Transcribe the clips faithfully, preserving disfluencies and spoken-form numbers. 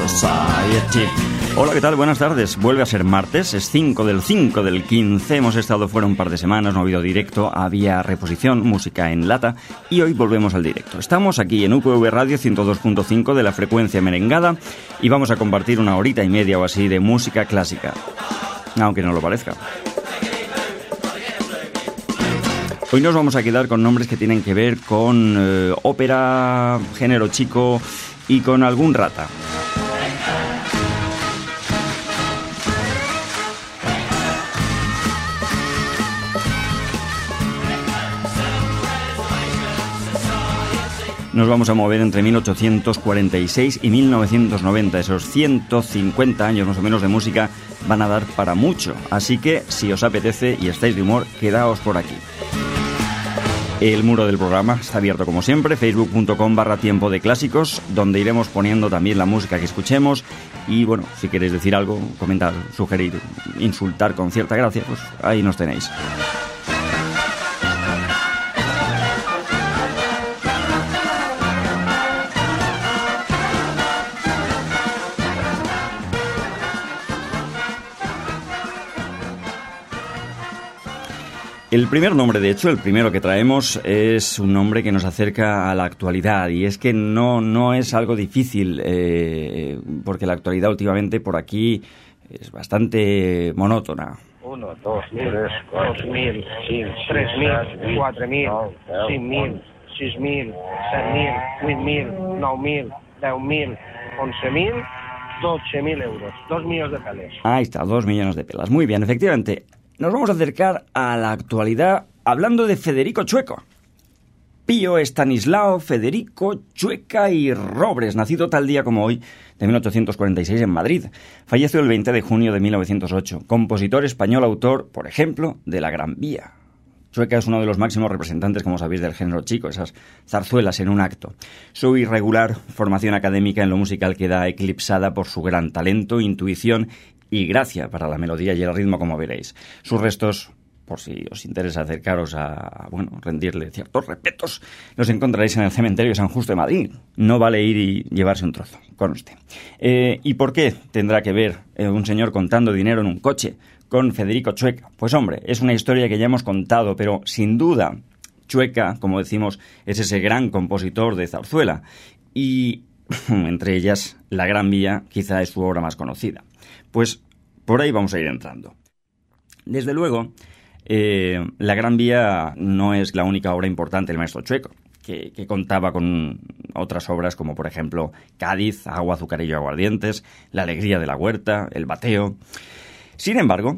Society. Hola, ¿qué tal? Buenas tardes. Vuelve a ser martes, es cinco del cinco del quince. Hemos estado fuera un par de semanas, no ha habido directo, había reposición, música en lata y hoy volvemos al directo. Estamos aquí en U P V Radio ciento dos punto cinco de la frecuencia merengada y vamos a compartir una horita y media o así de música clásica, aunque no lo parezca. Hoy nos vamos a quedar con nombres que tienen que ver con eh, ópera, género chico y con algún rata. Nos vamos a mover entre mil ochocientos cuarenta y seis y mil novecientos noventa. Esos ciento cincuenta años más o menos de música van a dar para mucho. Así que, si os apetece y estáis de humor, quedaos por aquí. El muro del programa está abierto como siempre, facebook punto com barra tiempo de clásicos, donde iremos poniendo también la música que escuchemos. Y bueno, si queréis decir algo, comentar, sugerir, insultar con cierta gracia, pues ahí nos tenéis. El primer nombre, de hecho, el primero que traemos, es un nombre que nos acerca a la actualidad, y es que no, no es algo difícil, eh, porque la actualidad últimamente por aquí es bastante monótona. Uno, dos, tres, dos mil, tres mil, quatre mil, cinc mil, sis mil, set mil, vuit mil, nou mil, deu mil, onze mil, dotze mil euros, dos millones de pelas. Ahí está, dos millones de pelas. Muy bien, efectivamente. Nos vamos a acercar a la actualidad hablando de Federico Chueca. Pío Estanislao Federico Chueca y Robres, nacido tal día como hoy, de mil ochocientos cuarenta y seis en Madrid. Falleció el veinte de junio de mil novecientos ocho. Compositor español, autor, por ejemplo, de La Gran Vía. Chueca es uno de los máximos representantes, como sabéis, del género chico, esas zarzuelas en un acto. Su irregular formación académica en lo musical queda eclipsada por su gran talento, intuición y gracia para la melodía y el ritmo, como veréis. Sus restos, por si os interesa acercaros a, bueno, rendirle ciertos respetos, los encontraréis en el cementerio de San Justo de Madrid. No vale ir y llevarse un trozo, conste. Eh, ¿Y por qué tendrá que ver eh, un señor contando dinero en un coche con Federico Chueca? Pues hombre, es una historia que ya hemos contado, pero sin duda Chueca, como decimos, es ese gran compositor de zarzuela. Y entre ellas, La Gran Vía quizá es su obra más conocida. Pues por ahí vamos a ir entrando. Desde luego, eh, La Gran Vía no es la única obra importante del maestro Chueca, que, que contaba con otras obras como, por ejemplo, Cádiz, Agua, Azucarillo y Aguardientes, La Alegría de la Huerta, El Bateo. Sin embargo,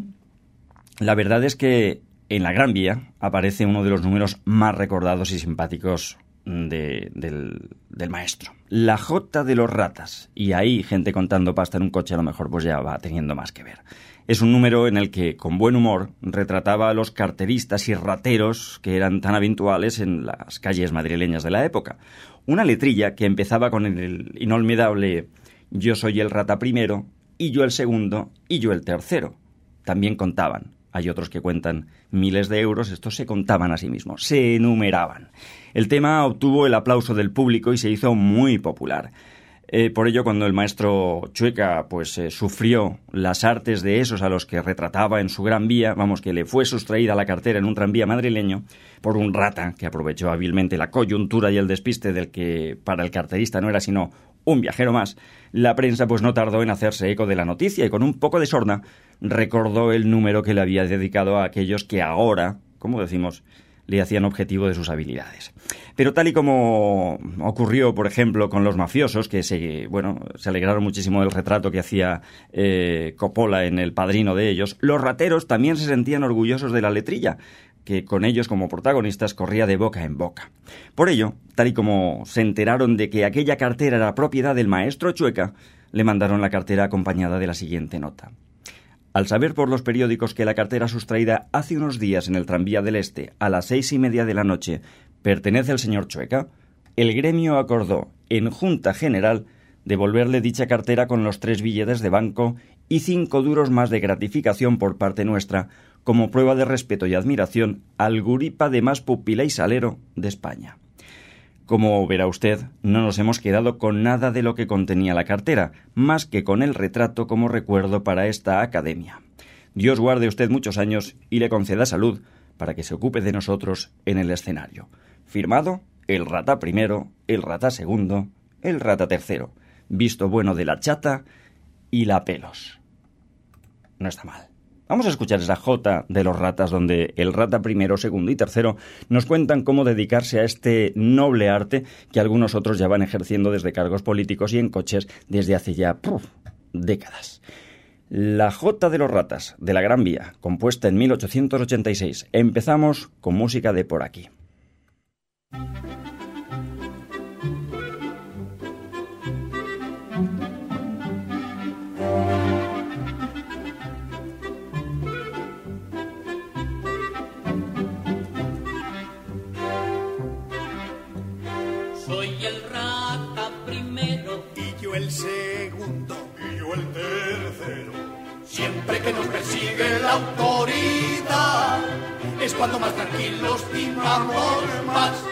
la verdad es que en La Gran Vía aparece uno de los números más recordados y simpáticos De, del, del maestro, La Jota de los Ratas. Y ahí, gente contando pasta en un coche, a lo mejor pues ya va teniendo más que ver. Es un número en el que, con buen humor, retrataba a los carteristas y rateros que eran tan habituales en las calles madrileñas de la época. Una letrilla que empezaba con el inolvidable "Yo soy el rata primero, y yo el segundo, y yo el tercero". También contaban. Hay otros que cuentan miles de euros, estos se contaban a sí mismos, se enumeraban. El tema obtuvo el aplauso del público y se hizo muy popular. Eh, por ello, cuando el maestro Chueca pues, eh, sufrió las artes de esos a los que retrataba en su Gran Vía, vamos, que le fue sustraída la cartera en un tranvía madrileño por un rata que aprovechó hábilmente la coyuntura y el despiste del que para el carterista no era sino un viajero más, la prensa pues no tardó en hacerse eco de la noticia y con un poco de sorna recordó el número que le había dedicado a aquellos que ahora, como decimos, le hacían objetivo de sus habilidades. Pero tal y como ocurrió, por ejemplo, con los mafiosos, que se, bueno, se alegraron muchísimo del retrato que hacía eh, Coppola en El Padrino de ellos, los rateros también se sentían orgullosos de la letrilla, que con ellos como protagonistas corría de boca en boca. Por ello, tal y como se enteraron de que aquella cartera era propiedad del maestro Chueca, le mandaron la cartera acompañada de la siguiente nota. Al saber por los periódicos que la cartera sustraída hace unos días en el tranvía del Este a las seis y media de la noche pertenece al señor Chueca, el gremio acordó en Junta General devolverle dicha cartera con los tres billetes de banco y cinco duros más de gratificación por parte nuestra como prueba de respeto y admiración al guripa de más pupila y salero de España. Como verá usted, no nos hemos quedado con nada de lo que contenía la cartera, más que con el retrato como recuerdo para esta academia. Dios guarde usted muchos años y le conceda salud para que se ocupe de nosotros en el escenario. Firmado, el Rata primero, el Rata segundo, el Rata tercero, visto bueno de la Chata y la Pelos. No está mal. Vamos a escuchar esa jota de los ratas donde el Rata primero, segundo y tercero nos cuentan cómo dedicarse a este noble arte que algunos otros ya van ejerciendo desde cargos políticos y en coches desde hace ya ¡puf!, décadas. La jota de los ratas de la Gran Vía, compuesta en mil ochocientos ochenta y seis. Empezamos con música de por aquí. Soy el Rata primero y yo el segundo y yo el tercero. Siempre que nos persigue la autoridad es cuando más tranquilos vivamos más.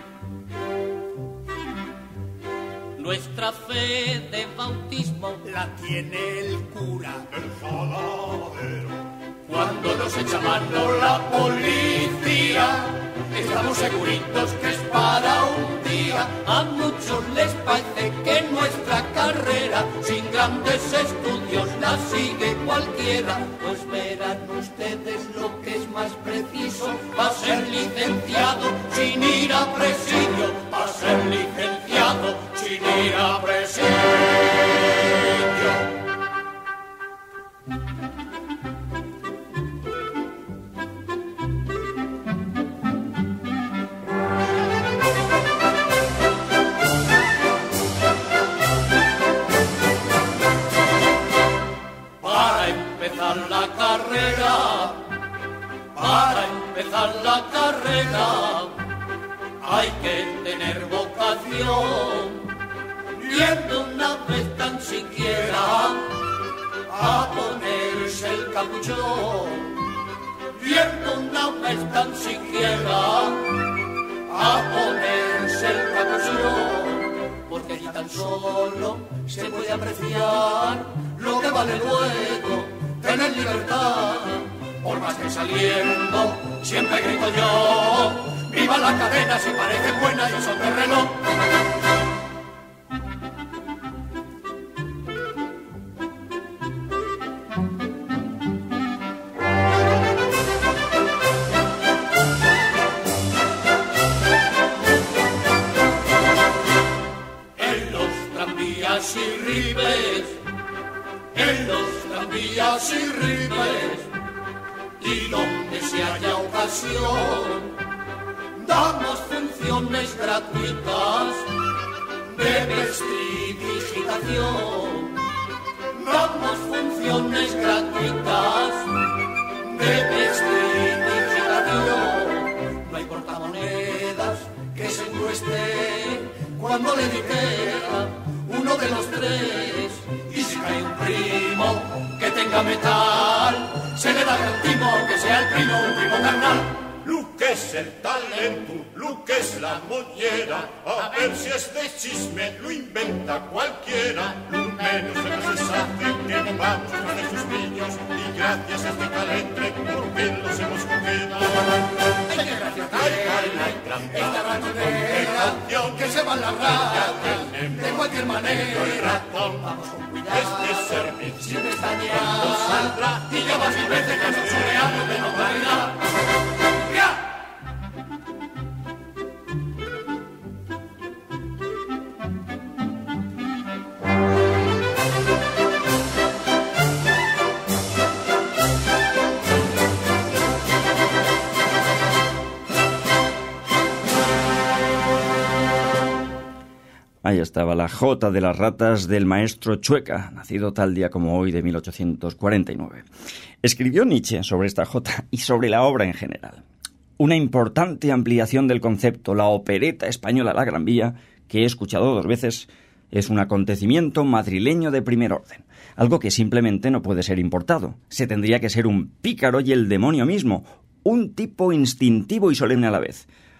Nuestra fe de bautismo la tiene el cura, el saladero. Cuando nos echa mano la policía, estamos seguritos que es para un día. A muchos les parece que nuestra carrera sin grandes estudios la sigue cualquiera. Pues verán ustedes lo que es más preciso para ser licenciado sin ir a presidio, para ser licenciado sin ir a presidio. La carrera, para empezar la carrera, hay que tener vocación, viendo una vez tan siquiera a ponerse el capuchón, viendo una vez tan siquiera a ponerse el capuchón, porque allí tan solo se puede apreciar lo que vale luego tener libertad. Por más que saliendo siempre grito yo, viva la cadena si parece buena y son de reloj. En los tranvías y ribes, en los tranvías y ribes, y donde se haya ocasión, damos funciones gratuitas de prestidigitación. Damos funciones gratuitas de prestidigitación. No hay portamonedas que se encueste cuando le dijera uno de los tres. Y si cae un primo que tenga metal, se le da gran timo, que sea el primo, un primo carnal. Lo que es el talento, lo que es la mollera, a ver si este chisme lo inventa cualquiera. Lo menos se nos hace que no vamos tras de sus niños, y gracias a este calentre por fin los hemos cogido. Ay, qué gracia tiene esta ratonera, que se va a largar de cualquier manera. Vamos con cuidado, este servicio siempre está llegando, saldrá, y ya más mil veces que nos chuleamos de no bailar. ¡Ya! Ahí estaba la jota de las ratas del maestro Chueca, nacido tal día como hoy de mil ochocientos cuarenta y nueve. Escribió Nietzsche sobre esta jota y sobre la obra en general. Una importante ampliación del concepto, la opereta española La Gran Vía, que he escuchado dos veces, es un acontecimiento madrileño de primer orden, algo que simplemente no puede ser importado. Se tendría que ser un pícaro y el demonio mismo, un tipo instintivo y solemne a la vez.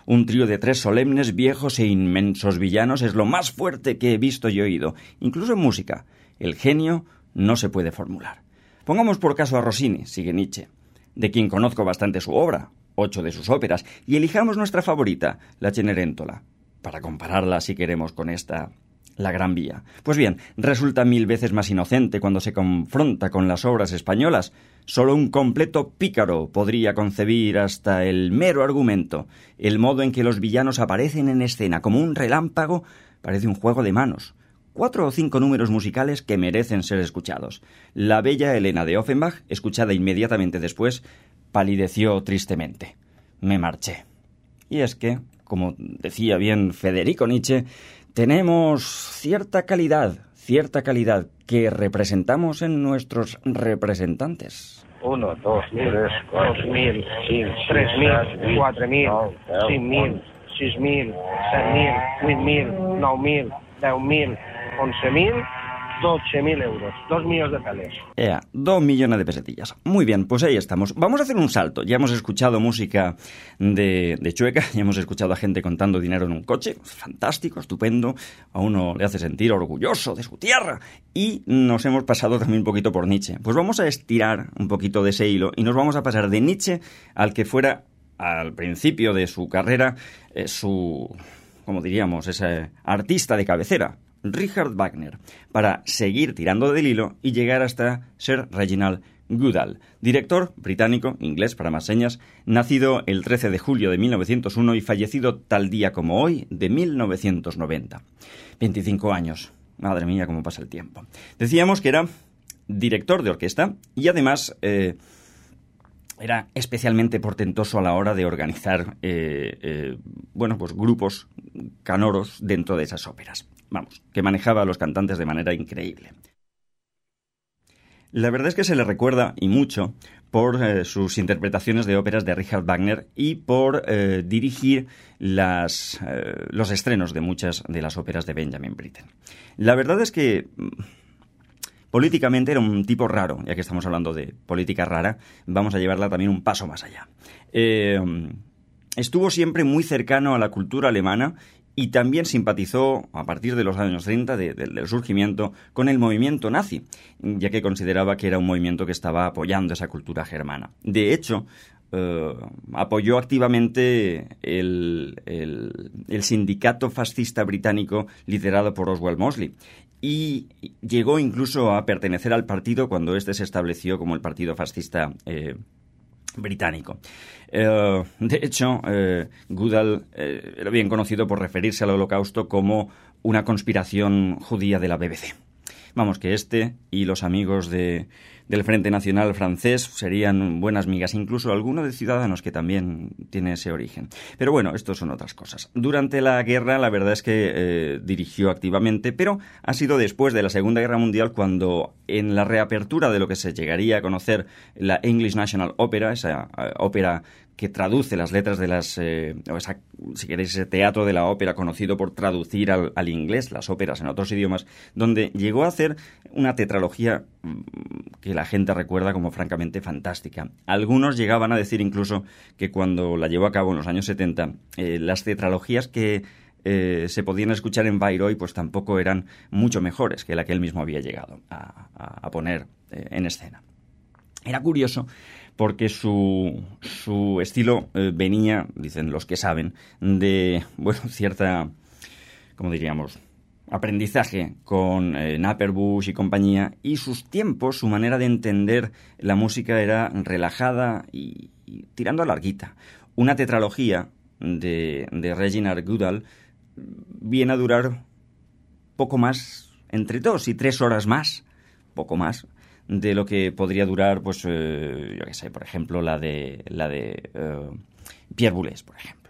Un trío de tres solemnes, viejos e inmensos villanos es lo más fuerte que he visto y oído, incluso en música. El genio no se puede formular. Pongamos por caso a Rossini, sigue Nietzsche, de quien conozco bastante su obra, ocho de sus óperas, y elijamos nuestra favorita, la Cenerentola, para compararla, si queremos, con esta, la Gran Vía. Pues bien, resulta mil veces más inocente cuando se confronta con las obras españolas. Solo un completo pícaro podría concebir hasta el mero argumento. El modo en que los villanos aparecen en escena como un relámpago parece un juego de manos. Cuatro o cinco números musicales que merecen ser escuchados. La bella Helena de Offenbach, escuchada inmediatamente después, palideció tristemente. Me marché. Y es que, como decía bien Federico Nietzsche, tenemos cierta calidad, cierta calidad que representamos en nuestros representantes. Uno, dos, tres, dos mil, tres mil, quatre mil, cinc mil, sis mil, set mil, vuit mil, nou mil, deu mil, once mil, doce mil euros, dos millones de peles. Ea, dos millones de pesetillas. Muy bien, pues ahí estamos. Vamos a hacer un salto. Ya hemos escuchado música de, de Chueca, ya hemos escuchado a gente contando dinero en un coche. Fantástico, estupendo. A uno le hace sentir orgulloso de su tierra. Y nos hemos pasado también un poquito por Nietzsche. Pues vamos a estirar un poquito de ese hilo y nos vamos a pasar de Nietzsche al que fuera, al principio de su carrera, eh, su, como diríamos, ese artista de cabecera, Richard Wagner, para seguir tirando del hilo y llegar hasta Sir Reginald Goodall, director británico, inglés para más señas, nacido el trece de julio de mil novecientos uno y fallecido tal día como hoy de mil novecientos noventa. veinticinco años. Madre mía, cómo pasa el tiempo. Decíamos que era director de orquesta y además eh, era especialmente portentoso a la hora de organizar eh, eh, bueno, pues grupos canoros dentro de esas óperas. Vamos, que manejaba a los cantantes de manera increíble. La verdad es que se le recuerda, y mucho, por eh, sus interpretaciones de óperas de Richard Wagner y por eh, dirigir las, eh, los estrenos de muchas de las óperas de Benjamin Britten. La verdad es que políticamente era un tipo raro, ya que estamos hablando de política rara, vamos a llevarla también un paso más allá. Eh, estuvo siempre muy cercano a la cultura alemana y también simpatizó, a partir de los años treinta, de, de, del surgimiento, con el movimiento nazi, ya que consideraba que era un movimiento que estaba apoyando esa cultura germana. De hecho, eh, apoyó activamente el, el, el sindicato fascista británico liderado por Oswald Mosley, y llegó incluso a pertenecer al partido cuando éste se estableció como el Partido Fascista eh, británico. Eh, de hecho, eh, Goodall eh, era bien conocido por referirse al Holocausto como una conspiración judía de la B B C. Vamos, que este y los amigos de, del Frente Nacional francés serían buenas migas, incluso alguno de Ciudadanos que también tiene ese origen. Pero bueno, esto son otras cosas. Durante la guerra, la verdad es que eh, dirigió activamente, pero ha sido después de la Segunda Guerra Mundial cuando, en la reapertura de lo que se llegaría a conocer la English National Opera, esa uh, ópera que traduce las letras de las, eh, o esa, si queréis, ese teatro de la ópera conocido por traducir al, al inglés las óperas en otros idiomas, donde llegó a hacer una tetralogía que la gente recuerda como francamente fantástica. Algunos llegaban a decir incluso que cuando la llevó a cabo en los años setenta, eh, las tetralogías que eh, se podían escuchar en Bayreuth pues tampoco eran mucho mejores que la que él mismo había llegado a, a, a poner eh, en escena. Era curioso porque su, su estilo eh, venía, dicen los que saben, de, bueno, cierta, ¿cómo diríamos?, aprendizaje con eh, Napperbush y compañía, y sus tiempos, su manera de entender la música era relajada y, y tirando a larguita. Una tetralogía de, de Reginald Goodall viene a durar poco más, entre dos y tres horas más, poco más, de lo que podría durar, pues, eh, yo qué sé, por ejemplo, la de la de eh, Pierre Boulez, por ejemplo.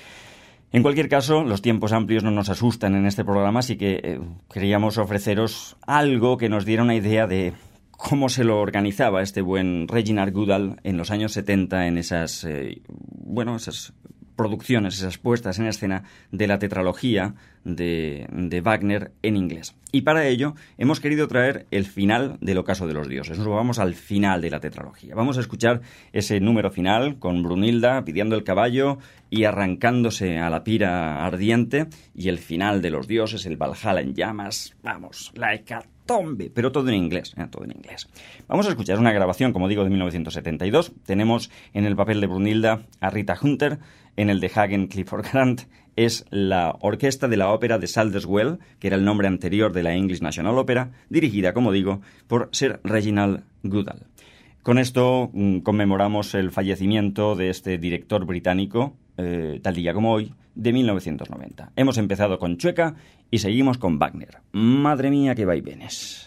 En cualquier caso, los tiempos amplios no nos asustan en este programa, así que eh, queríamos ofreceros algo que nos diera una idea de cómo se lo organizaba este buen Reginald Goodall en los años setenta en esas, eh, bueno, esas producciones, esas puestas en escena de la tetralogía de, de Wagner en inglés. Y para ello hemos querido traer el final del Ocaso de los Dioses. Nos vamos al final de la tetralogía. Vamos a escuchar ese número final con Brunilda pidiendo el caballo y arrancándose a la pira ardiente, y el final de los dioses, el Valhalla en llamas. Vamos, la hecatombe, pero todo en inglés, ¿eh? todo en inglés. Vamos a escuchar una grabación, como digo, de mil novecientos setenta y dos. Tenemos en el papel de Brunilda a Rita Hunter, en el de Hagen Clifford Grant es la orquesta de la ópera de Saldeswell, que era el nombre anterior de la English National Opera, dirigida, como digo, por Sir Reginald Goodall. Con esto mmm, conmemoramos el fallecimiento de este director británico, eh, tal día como hoy, de mil novecientos noventa. Hemos empezado con Chueca y seguimos con Wagner. Madre mía, qué vaivenes.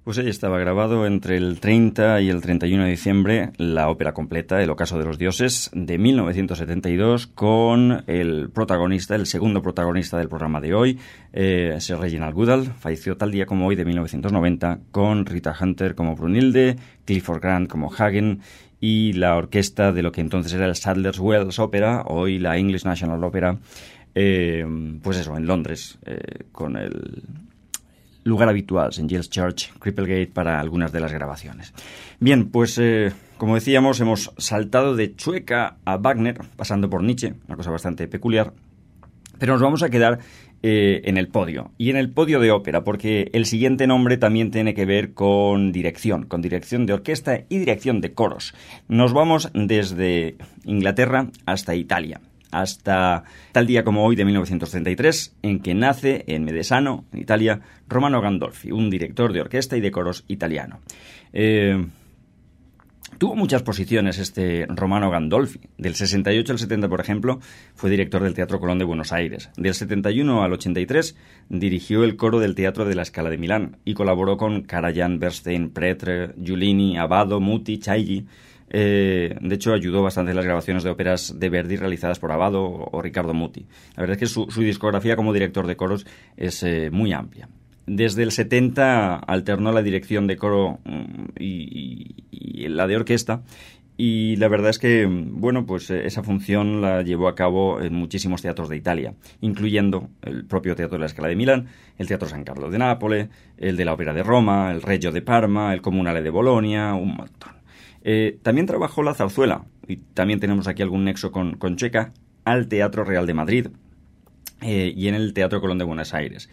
Pues ahí estaba grabado entre el treinta y el treinta y uno de diciembre la ópera completa, El ocaso de los dioses, de mil novecientos setenta y dos, con el protagonista, el segundo protagonista del programa de hoy, eh, Sir Reginald Goodall, falleció tal día como hoy de mil novecientos noventa, con Rita Hunter como Brunilde, Clifford Grant como Hagen, y la orquesta de lo que entonces era el Sadler's Wells Opera, hoy la English National Opera, eh, pues eso, en Londres, eh, con el lugar habitual, Saint Giles Church, Cripplegate, para algunas de las grabaciones. Bien, pues eh, como decíamos, hemos saltado de Chueca a Wagner, pasando por Nietzsche, una cosa bastante peculiar, pero nos vamos a quedar eh, en el podio, y en el podio de ópera, porque el siguiente nombre también tiene que ver con dirección, con dirección de orquesta y dirección de coros. Nos vamos desde Inglaterra hasta Italia, hasta tal día como hoy de mil novecientos treinta y tres, en que nace en Medesano, en Italia, Romano Gandolfi, un director de orquesta y de coros italiano. Eh, tuvo muchas posiciones este Romano Gandolfi. Del sesenta y ocho al setenta, por ejemplo, fue director del Teatro Colón de Buenos Aires. Del setenta y uno al ochenta y tres dirigió el coro del Teatro de la Scala de Milán y colaboró con Karajan, Bernstein, Pretre, Giulini, Abbado, Muti, Chailly. Eh, de hecho, ayudó bastante en las grabaciones de óperas de Verdi realizadas por Abbado o, o Ricardo Muti. La verdad es que su, su discografía como director de coros es eh, muy amplia. Desde el setenta alternó la dirección de coro y, y, y la de orquesta, y la verdad es que, bueno, pues esa función la llevó a cabo en muchísimos teatros de Italia, incluyendo el propio Teatro de la Scala de Milán, el Teatro San Carlo de Nápoles, el de la Ópera de Roma, el Reggio de Parma, el Comunale de Bolonia, un montón. Eh, también trabajó la zarzuela, y también tenemos aquí algún nexo con, con Chueca, al Teatro Real de Madrid eh, y en el Teatro Colón de Buenos Aires.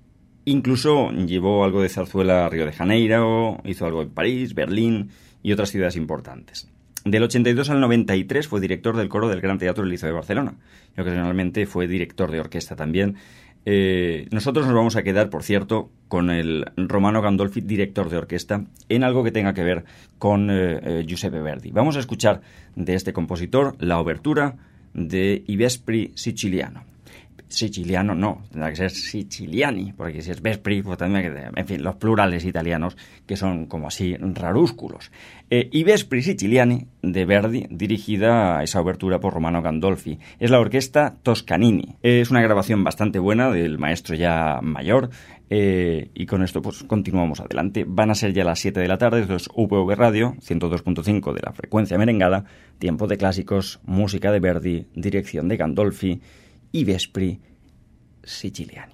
Incluso llevó algo de zarzuela a Río de Janeiro, hizo algo en París, Berlín y otras ciudades importantes. Del ochenta y dos al noventa y tres fue director del coro del Gran Teatro del Liceo de Barcelona, y ocasionalmente fue director de orquesta también. Eh, nosotros nos vamos a quedar, por cierto, con el Romano Gandolfi, director de orquesta, en algo que tenga que ver con eh, eh, Giuseppe Verdi. Vamos a escuchar de este compositor la obertura de I Vespri Siciliano. Siciliano no, tendrá que ser Siciliani, porque si es Vespri, pues también hay que, en fin, los plurales italianos, que son como así rarúsculos. Eh, I Vespri Siciliani, de Verdi, dirigida a esa obertura por Romano Gandolfi. Es la orquesta Toscanini. Es una grabación bastante buena del maestro ya mayor, eh, y con esto pues continuamos adelante. Van a ser ya las siete de la tarde, esto es U P V Radio, ciento dos punto cinco de la frecuencia merengada, tiempo de clásicos, música de Verdi, dirección de Gandolfi, I Vespri Siciliani.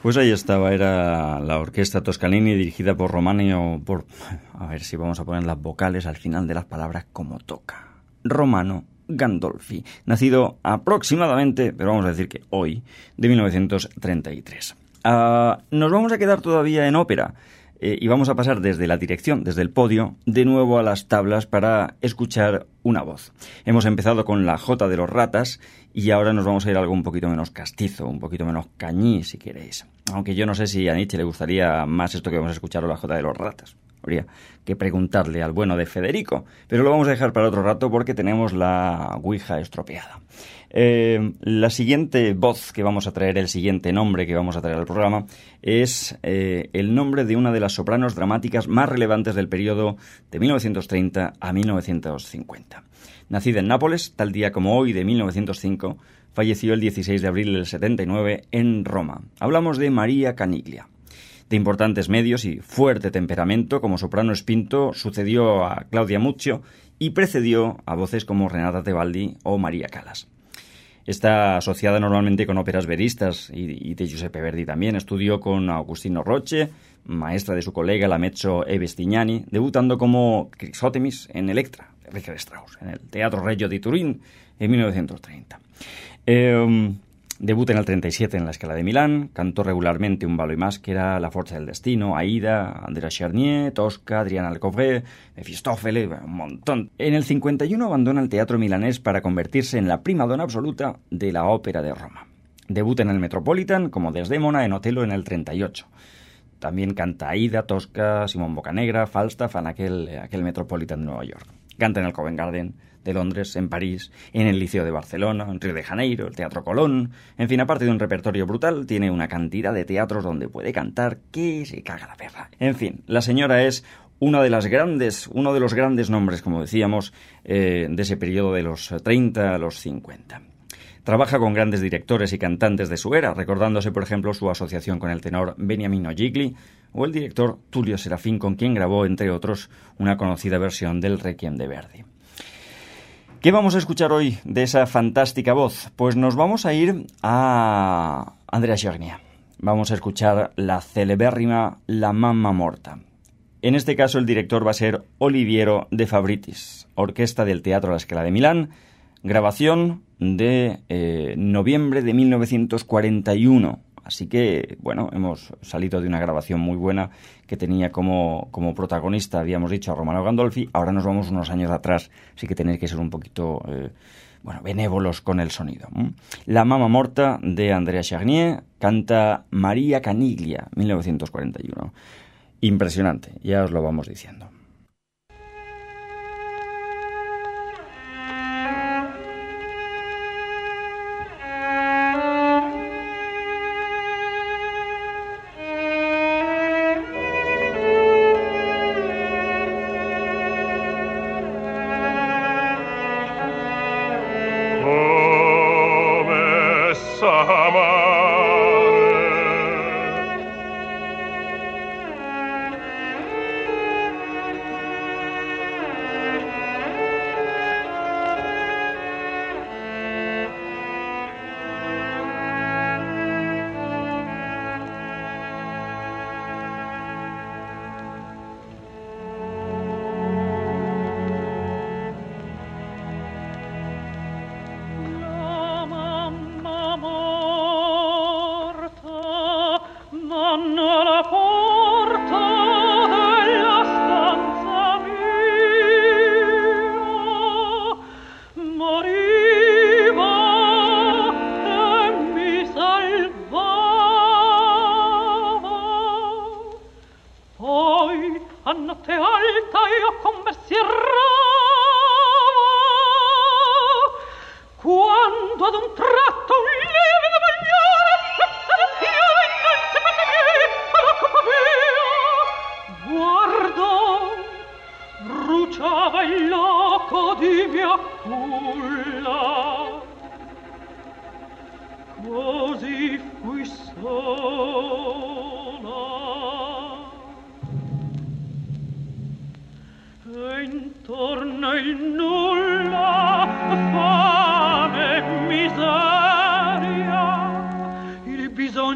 Pues ahí estaba, era la orquesta Toscanini dirigida por Romano, por, a ver si vamos a poner las vocales al final de las palabras como toca, Romano Gandolfi, nacido aproximadamente, pero vamos a decir que hoy, de mil novecientos treinta y tres. Uh, nos vamos a quedar todavía en ópera eh, y vamos a pasar desde la dirección, desde el podio, de nuevo a las tablas para escuchar una voz. Hemos empezado con la Jota de los Ratas y ahora nos vamos a ir a algo un poquito menos castizo, un poquito menos cañí, si queréis. Aunque yo no sé si a Nietzsche le gustaría más esto que vamos a escuchar o la Jota de los Ratas. Habría que preguntarle al bueno de Federico, pero lo vamos a dejar para otro rato porque tenemos la ouija estropeada. Eh, la siguiente voz que vamos a traer, el siguiente nombre que vamos a traer al programa, es eh, el nombre de una de las sopranos dramáticas más relevantes del periodo de mil novecientos treinta a mil novecientos cincuenta. Nacida en Nápoles, tal día como hoy de mil novecientos cinco, falleció el dieciséis de abril del setenta y nueve en Roma. Hablamos de María Caniglia. De importantes medios y fuerte temperamento, como soprano espinto, sucedió a Claudia Muccio y precedió a voces como Renata Tebaldi o María Callas. Está asociada normalmente con óperas veristas y, y de Giuseppe Verdi también. Estudió con Agustino Roche, maestra de su colega la mezzo Eve Stignani, debutando como Crisótemis en Electra, de Richard Strauss, en el Teatro Regio di Turín en mil novecientos treinta. Eh, Debuta en el treinta y siete en la Scala de Milán, cantó regularmente Un ballo y maschera, La forza del destino, Aida, Andrea Charnier, Tosca, Adriana Lecouvreur, Mefistófeles, un montón. En el cincuenta y uno abandona el teatro milanés para convertirse en la primadonna absoluta de la ópera de Roma. Debuta en el Metropolitan como Desdémona en Otelo en el treinta y ocho. También canta Aida, Tosca, Simón Bocanegra, Falstaff en aquel, aquel Metropolitan de Nueva York. Canta en el Covent Garden de Londres, en París, en el Liceo de Barcelona, en Río de Janeiro, el Teatro Colón. En fin, aparte de un repertorio brutal, tiene una cantidad de teatros donde puede cantar que se caga la perra. En fin, la señora es una de las grandes, uno de los grandes nombres, como decíamos, eh, de ese periodo de los treinta a los cincuenta. Trabaja con grandes directores y cantantes de su era, recordándose, por ejemplo, su asociación con el tenor Beniamino Gigli o el director Tullio Serafín, con quien grabó, entre otros, una conocida versión del Requiem de Verdi. ¿Qué vamos a escuchar hoy de esa fantástica voz? Pues nos vamos a ir a Andrea Charnier. Vamos a escuchar la celebérrima La Mamma Morta. En este caso el director va a ser Oliviero De Fabritis, orquesta del Teatro La Scala de Milán, grabación de eh, noviembre de mil novecientos cuarenta y uno. Así que, bueno, hemos salido de una grabación muy buena que tenía como, como protagonista, habíamos dicho, a Romano Gandolfi. Ahora nos vamos unos años atrás, así que tenéis que ser un poquito, eh, bueno, benévolos con el sonido. ¿Mm? La Mamma Morta de Andrea Charnier, canta María Caniglia, mil novecientos cuarenta y uno. Impresionante, ya os lo vamos diciendo. Il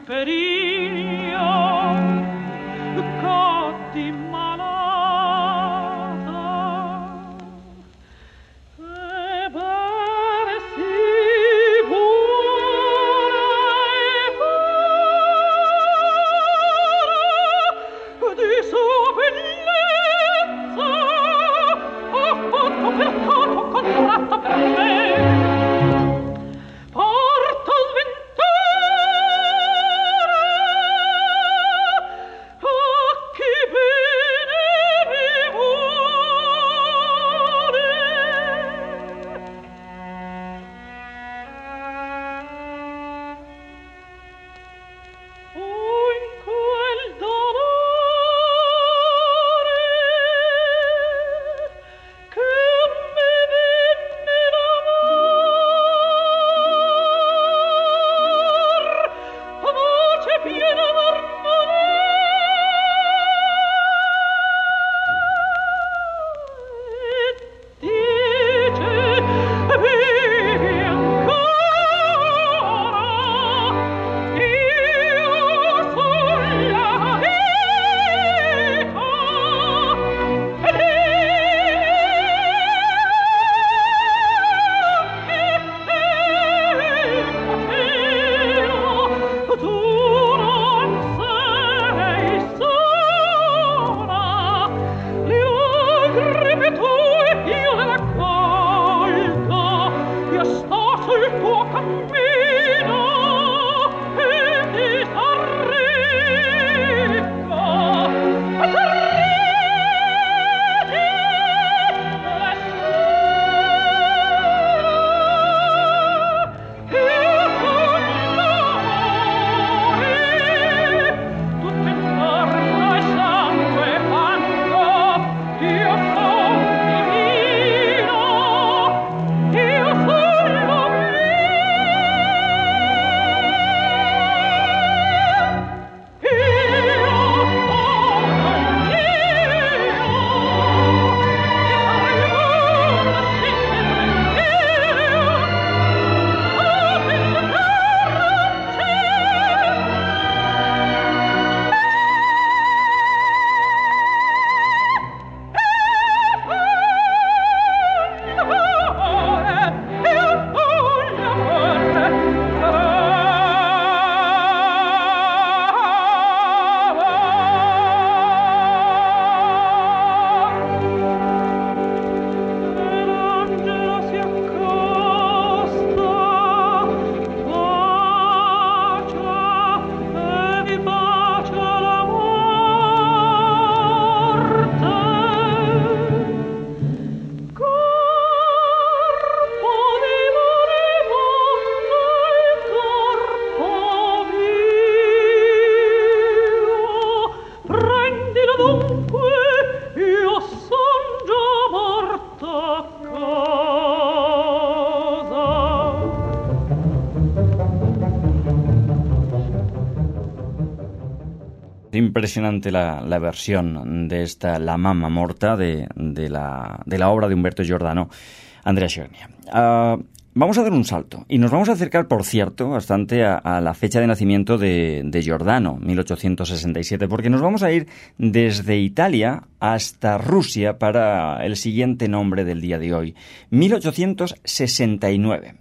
Impresionante la, la versión de esta La Mamma Morta de, de, la, de la obra de Umberto Giordano, Andrea Sciogna. Uh, vamos a dar un salto y nos vamos a acercar, por cierto, bastante a, a la fecha de nacimiento de, de Giordano, mil ochocientos sesenta y siete, porque nos vamos a ir desde Italia hasta Rusia para el siguiente nombre del día de hoy, mil ochocientos sesenta y nueve.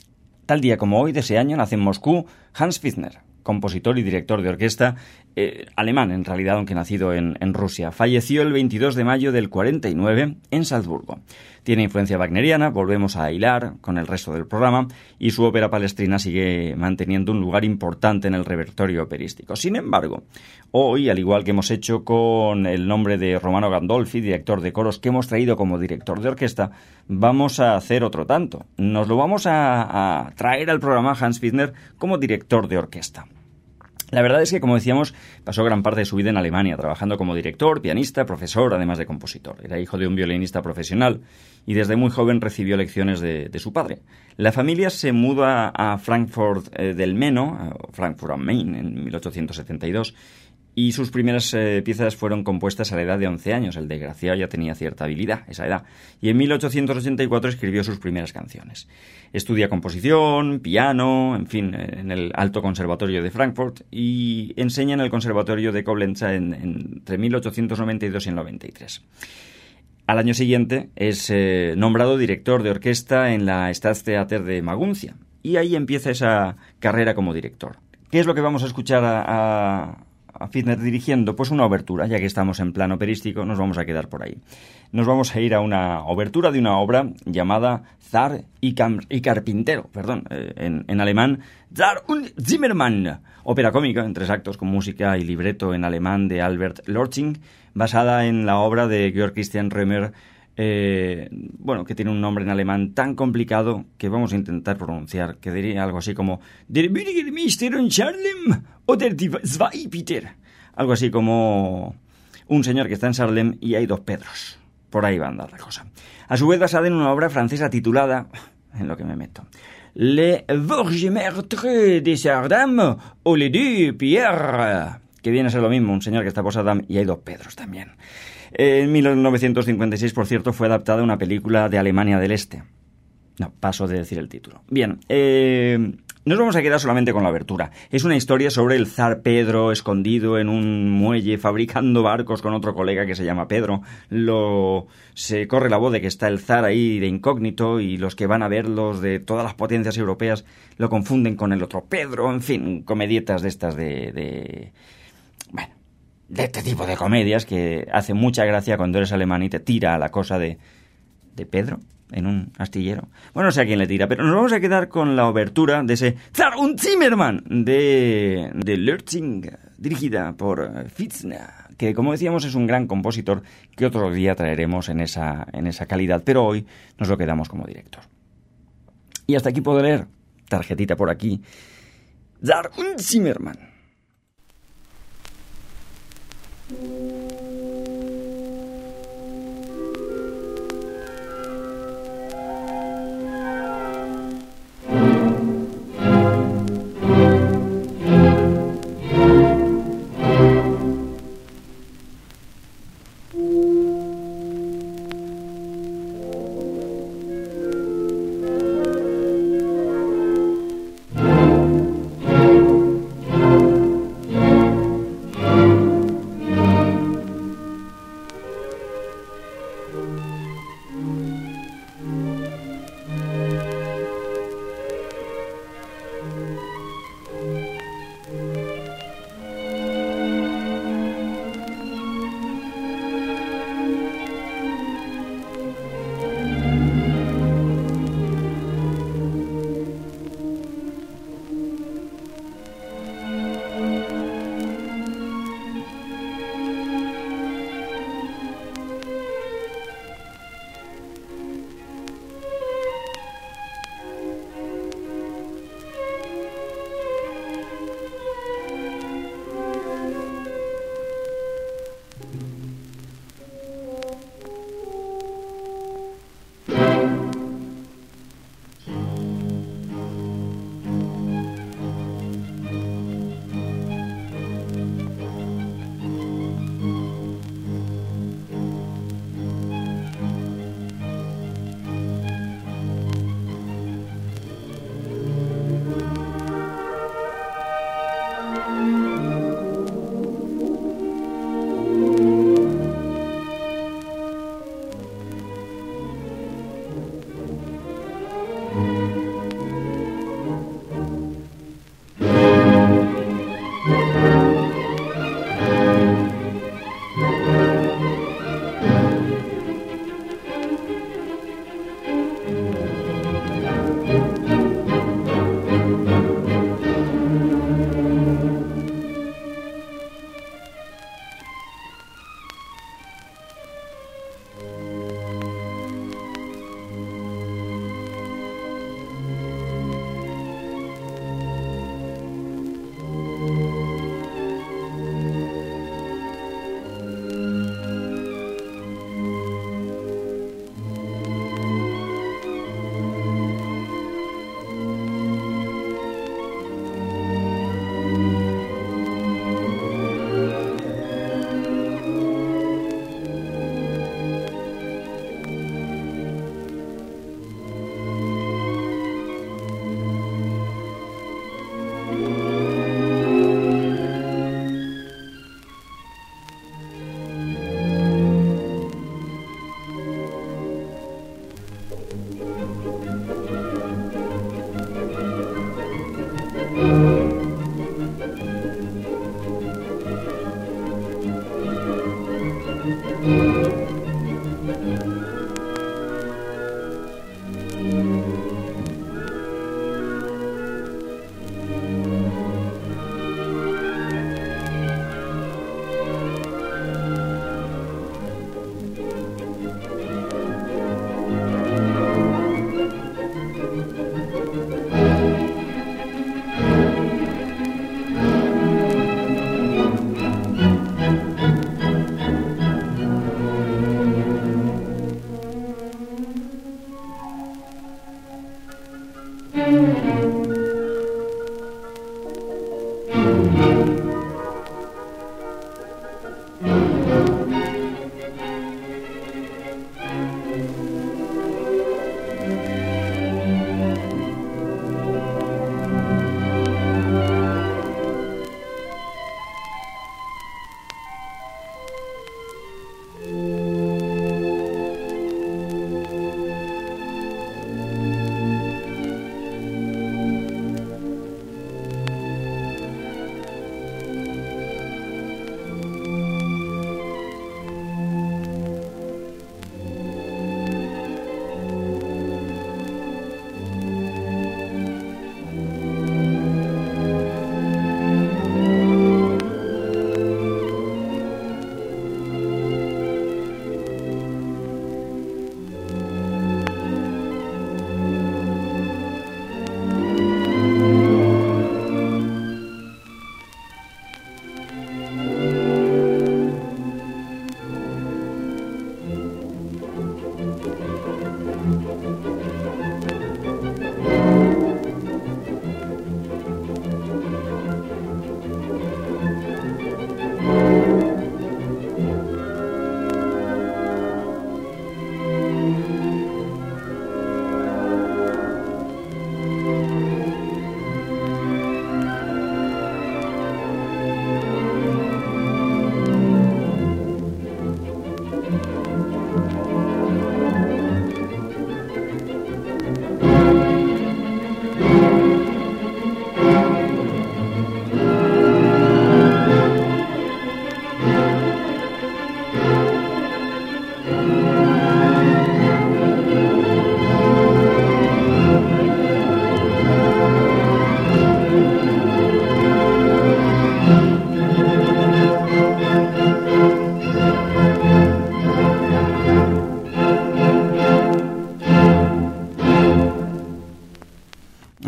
Tal día como hoy de ese año nace en Moscú Hans Pfister, compositor y director de orquesta, eh, alemán en realidad, aunque nacido en, en Rusia. Falleció el veintidós de mayo del cuarenta y nueve en Salzburgo. Tiene influencia wagneriana, volvemos a hilar con el resto del programa, y su ópera palestrina sigue manteniendo un lugar importante en el repertorio operístico. Sin embargo, hoy, al igual que hemos hecho con el nombre de Romano Gandolfi, director de coros que hemos traído como director de orquesta, vamos a hacer otro tanto. Nos lo vamos a, a traer al programa Hans Pfister como director de orquesta. La verdad es que, como decíamos, pasó gran parte de su vida en Alemania, trabajando como director, pianista, profesor, además de compositor. Era hijo de un violinista profesional y desde muy joven recibió lecciones de, de su padre. La familia se muda a Frankfurt eh, del Meno, Frankfurt am Main, en mil ochocientos setenta y dos, y sus primeras eh, piezas fueron compuestas a la edad de once años. El desgraciado ya tenía cierta habilidad, esa edad. Y en mil ochocientos ochenta y cuatro escribió sus primeras canciones. Estudia composición, piano, en fin, en el Alto Conservatorio de Frankfurt y enseña en el Conservatorio de Koblenz en, en, entre mil ochocientos noventa y dos y el noventa y tres. Al año siguiente es eh, nombrado director de orquesta en la Staatstheater de Maguncia y ahí empieza esa carrera como director. ¿Qué es lo que vamos a escuchar a, a, a Fichtner dirigiendo? Pues una obertura, ya que estamos en plan operístico, nos vamos a quedar por ahí. Nos vamos a ir a una obertura de una obra llamada Zar y, Cam- y Carpintero, perdón, eh, en, en alemán, Zar und Zimmermann, ópera cómica en tres actos con música y libreto en alemán de Albert Lortzing, basada en la obra de Georg Christian Römer, eh, bueno, que tiene un nombre en alemán tan complicado que vamos a intentar pronunciar, que diría algo así como Der Bürgermeister in Charlem oder die zwei Peter, algo así como un señor que está en Salem y hay dos Pedros. Por ahí va a andar la cosa. A su vez basada en una obra francesa titulada, en lo que me meto, Le Vosges Meurtre de Sardam o Les Deux Pierres, que viene a ser lo mismo, un señor que está por Saddam y hay dos Pedros también. En mil novecientos cincuenta y seis, por cierto, fue adaptada una película de Alemania del Este. No, paso de decir el título. Bien, eh, nos vamos a quedar solamente con la abertura. Es una historia sobre el zar Pedro escondido en un muelle fabricando barcos con otro colega que se llama Pedro. Lo, se corre la voz de que está el zar ahí de incógnito y los que van a verlos de todas las potencias europeas lo confunden con el otro Pedro. En fin, comedietas de estas de... de bueno, de este tipo de comedias que hace mucha gracia cuando eres alemán y te tira a la cosa de... ¿De Pedro? En un astillero. Bueno, no sé a quién le tira, pero nos vamos a quedar con la obertura de ese Zar und Zimmermann de, de Lortzing, dirigida por Fichtner, que como decíamos es un gran compositor que otro día traeremos en esa, en esa calidad, pero hoy nos lo quedamos como director. Y hasta aquí puedo leer, tarjetita por aquí, Zar und Zimmermann.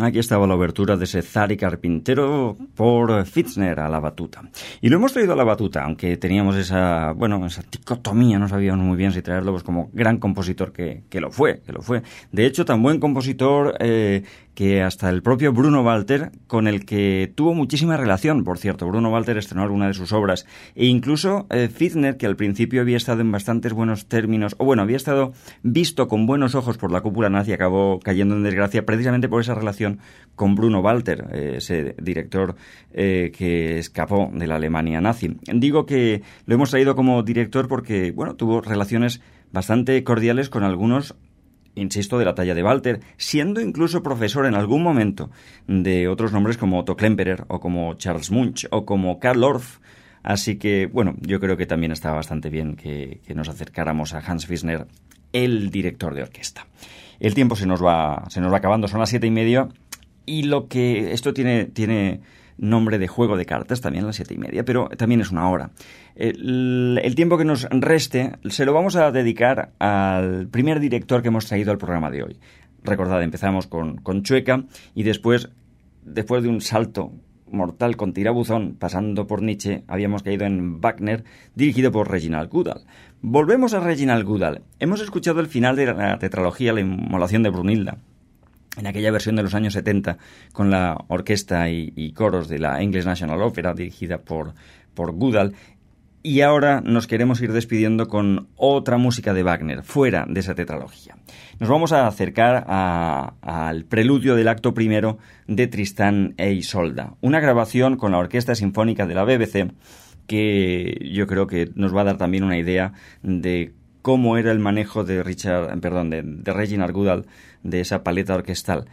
Aquí estaba la obertura de ese Zari Carpintero por Fitzner a la batuta. Y lo hemos traído a la batuta, aunque teníamos esa, bueno, esa dicotomía, no sabíamos muy bien si traerlo pues como gran compositor que, que lo fue, que lo fue. De hecho, tan buen compositor eh, que hasta el propio Bruno Walter, con el que tuvo muchísima relación, por cierto. Bruno Walter estrenó alguna de sus obras. E incluso eh, Fitzner, que al principio había estado en bastantes buenos términos, o bueno, había estado visto con buenos ojos por la cúpula nazi, acabó cayendo en desgracia precisamente por esa relación con Bruno Walter, eh, ese director eh, que escapó de la Alemania nazi. Digo que lo hemos traído como director porque, bueno, tuvo relaciones bastante cordiales con algunos, insisto, de la talla de Walter, siendo incluso profesor en algún momento de otros nombres como Otto Klemperer o como Charles Munch o como Karl Orff. Así que, bueno, yo creo que también está bastante bien que, que nos acercáramos a Hans Fitzner, el director de orquesta. El tiempo se nos va, se nos va acabando, son las siete y media, y lo que esto tiene, tiene nombre de juego de cartas, también las siete y media, pero también es una hora. El, el tiempo que nos reste se lo vamos a dedicar al primer director que hemos traído al programa de hoy. Recordad, empezamos con, con Chueca y después, después de un salto mortal con tirabuzón, pasando por Nietzsche, habíamos caído en Wagner, dirigido por Reginald Goodall. Volvemos a Reginald Goodall. Hemos escuchado el final de la tetralogía La Inmolación de Brunilda, en aquella versión de los años setenta, con la orquesta y, y coros de la English National Opera, dirigida por, por Goodall. Y ahora nos queremos ir despidiendo con otra música de Wagner, fuera de esa tetralogía. Nos vamos a acercar a, al preludio del acto primero de Tristán e Isolda, una grabación con la Orquesta Sinfónica de la B B C que yo creo que nos va a dar también una idea de cómo era el manejo de Richard, perdón, de, de Reginald Goodall de esa paleta orquestal.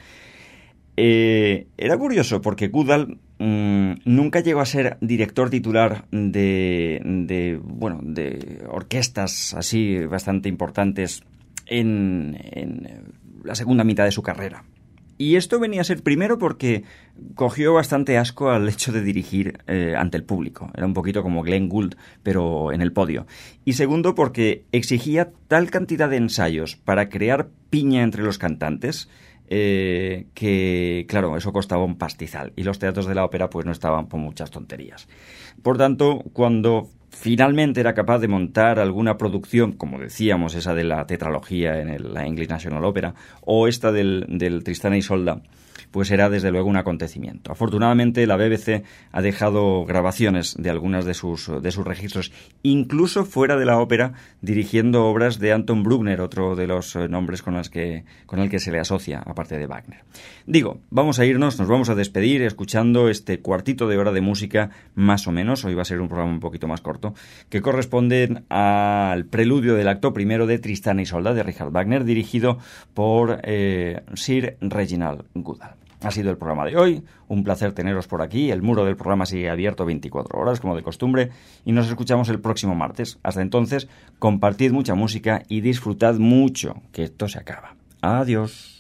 Eh, era curioso porque Goodall mmm, nunca llegó a ser director titular de, de, bueno, de orquestas así bastante importantes en, en la segunda mitad de su carrera. Y esto venía a ser primero porque cogió bastante asco al hecho de dirigir eh, ante el público. Era un poquito como Glenn Gould, pero en el podio. Y segundo porque exigía tal cantidad de ensayos para crear piña entre los cantantes eh, que, claro, eso costaba un pastizal. Y los teatros de la ópera pues no estaban por muchas tonterías. Por tanto, cuando finalmente era capaz de montar alguna producción, como decíamos, esa de la tetralogía en el, la English National Opera, o esta del, del Tristán e Isolda, pues era desde luego un acontecimiento. Afortunadamente la B B C ha dejado grabaciones de algunas de sus, de sus registros, incluso fuera de la ópera, dirigiendo obras de Anton Bruckner, otro de los nombres con, las que, con el que se le asocia, aparte de Wagner. Digo, vamos a irnos, nos vamos a despedir escuchando este cuartito de hora de música, más o menos, hoy va a ser un programa un poquito más corto, que corresponden al preludio del acto primero de Tristán e Isolda de Richard Wagner, dirigido por eh, Sir Reginald Goodall. Ha sido el programa de hoy, un placer teneros por aquí, el muro del programa sigue abierto veinticuatro horas como de costumbre y nos escuchamos el próximo martes. Hasta entonces, compartid mucha música y disfrutad mucho, que esto se acaba. Adiós.